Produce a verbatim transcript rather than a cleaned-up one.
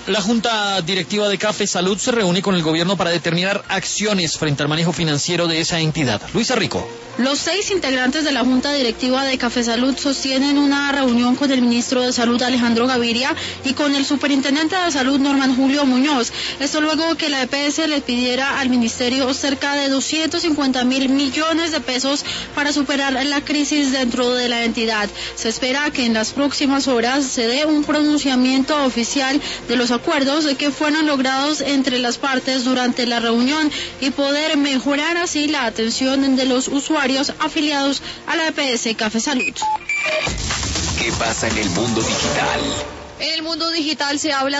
La Junta Directiva de Café Salud se reúne con el gobierno para determinar acciones frente al manejo financiero de esa entidad. Luisa Rico. Los seis integrantes de la Junta Directiva de Café Salud sostienen una reunión con el ministro de Salud Alejandro Gaviria y con el superintendente de Salud Norman Julio Muñoz. Esto luego que la E P S le pidiera al ministerio cerca de doscientos cincuenta mil millones de pesos para superar la crisis dentro de la entidad. Se espera que en las próximas horas se dé un pronunciamiento oficial de los acuerdos que fueron logrados entre las partes durante la reunión y poder mejorar así la atención de los usuarios afiliados a la E P S Café Salud. ¿Qué pasa en el mundo digital? En el mundo digital se habla